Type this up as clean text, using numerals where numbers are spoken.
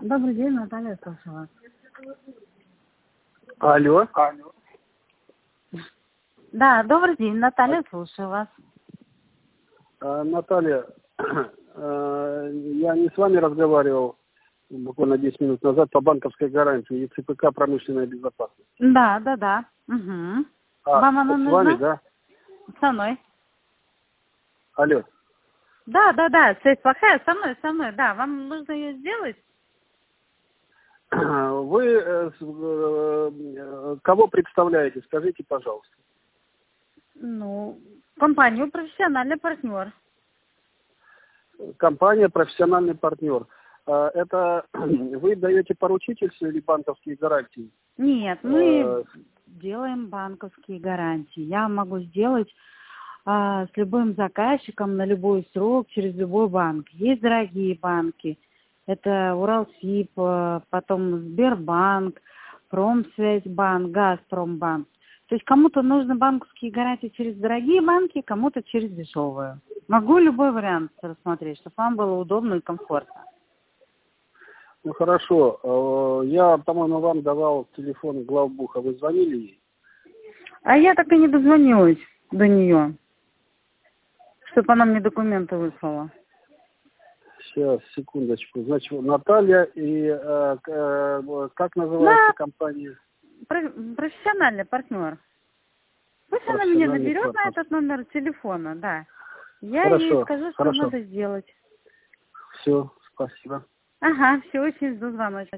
Добрый день, Наталья, слушаю вас. Алло. Да, добрый день, Наталья, слушаю вас. Наталья, я не с вами разговаривал буквально 10 минут назад по банковской гарантии и ЦПК «Промышленная безопасность». Да. Угу. Вам она с нужна? вами, да? Со мной. Алло. Да, связь плохая, со мной, да. Вам нужно ее сделать? Вы кого представляете? Скажите, пожалуйста. Ну, компанию «Профессиональный партнер». Компания «Профессиональный партнер». Это вы даете поручительство или банковские гарантии? Нет, мы делаем банковские гарантии. Я могу сделать с любым заказчиком на любой срок через любой банк. Есть дорогие банки. Это Уралсиб, потом Сбербанк, Промсвязьбанк, Газпромбанк. То есть кому-то нужны банковские гарантии через дорогие банки, кому-то через дешевые. Могу любой вариант рассмотреть, чтобы вам было удобно и комфортно. Ну хорошо. Я, по-моему, вам давал телефон главбуха. Вы звонили ей? А я так и не дозвонилась до нее, чтобы она мне документы выслала. Сейчас, секундочку. Значит, Наталья и как называется компания? Профессиональный партнер. Пусть она меня наберет на этот номер телефона, да. Я ей скажу, что надо сделать. Все, спасибо. Ага, все, очень жду звоночек.